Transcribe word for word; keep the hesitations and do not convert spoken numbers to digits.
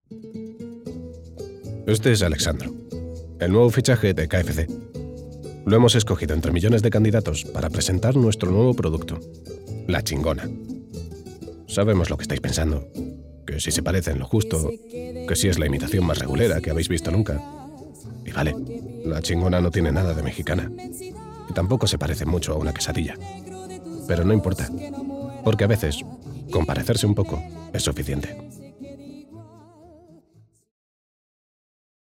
Este es Alexandro, el nuevo fichaje de K F C. Lo hemos escogido entre millones de candidatos para presentar nuestro nuevo producto, la chingona. Sabemos lo que estáis pensando, que si se parece en lo justo, que si es la imitación más regulera que habéis visto nunca. Y vale, la chingona no tiene nada de mexicana, y tampoco se parece mucho a una quesadilla. Pero no importa, porque a veces, con parecerse un poco, es suficiente.